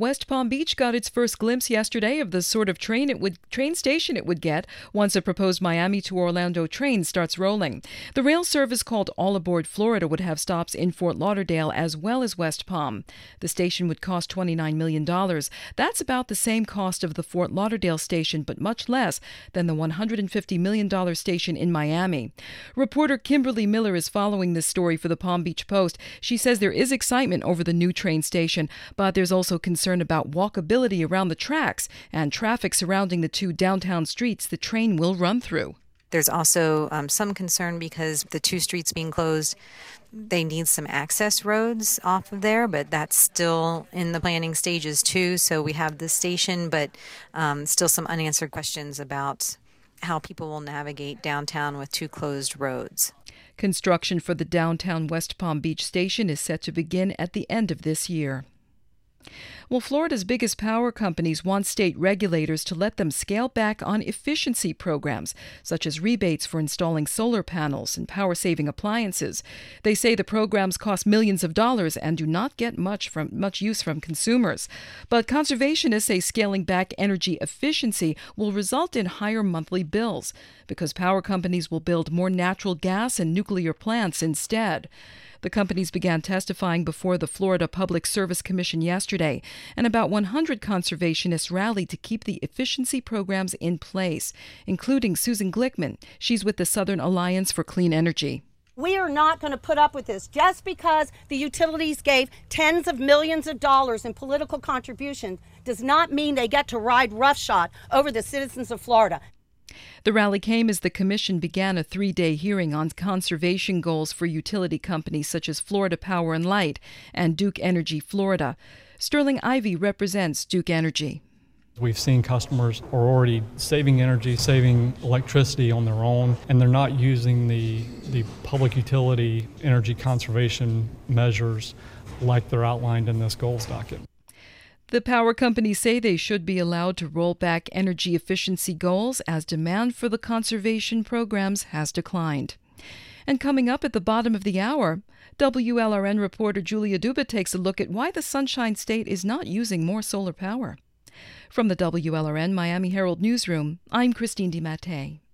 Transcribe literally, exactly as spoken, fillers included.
West Palm Beach got its first glimpse yesterday of the sort of train it would train station it would get once a proposed Miami to Orlando train starts rolling. The rail service called All Aboard Florida would have stops in Fort Lauderdale as well as West Palm. The station would cost twenty-nine million dollars. That's about the same cost of the Fort Lauderdale station, but much less than the one hundred fifty million dollars station in Miami. Reporter Kimberly Miller is following this story for the Palm Beach Post. She says there is excitement over the new train station, but there's also concern about walkability around the tracks and traffic surrounding the two downtown streets the train will run through. There's also um, some concern because the two streets being closed, they need some access roads off of there, but that's still in the planning stages too. So we have the station, but um, still some unanswered questions about how people will navigate downtown with two closed roads. Construction for the downtown West Palm Beach station is set to begin at the end of this year. Well, Florida's biggest power companies want state regulators to let them scale back on efficiency programs, such as rebates for installing solar panels and power-saving appliances. They say the programs cost millions of dollars and do not get much from much use from consumers. But conservationists say scaling back energy efficiency will result in higher monthly bills because power companies will build more natural gas and nuclear plants instead. The companies began testifying before the Florida Public Service Commission yesterday, and about one hundred conservationists rallied to keep the efficiency programs in place, including Susan Glickman. She's with the Southern Alliance for Clean Energy. We are not going to put up with this. Just because the utilities gave tens of millions of dollars in political contributions does not mean they get to ride roughshod over the citizens of Florida. The rally came as the commission began a three-day hearing on conservation goals for utility companies such as Florida Power and Light and Duke Energy Florida. Sterling Ivey represents Duke Energy. We've seen customers are already saving energy, saving electricity on their own, and they're not using the, the public utility energy conservation measures like they're outlined in this goals docket. The power companies say they should be allowed to roll back energy efficiency goals as demand for the conservation programs has declined. And coming up at the bottom of the hour, W L R N reporter Julia Duba takes a look at why the Sunshine State is not using more solar power. From the W L R N Miami Herald Newsroom, I'm Christine DiMattei.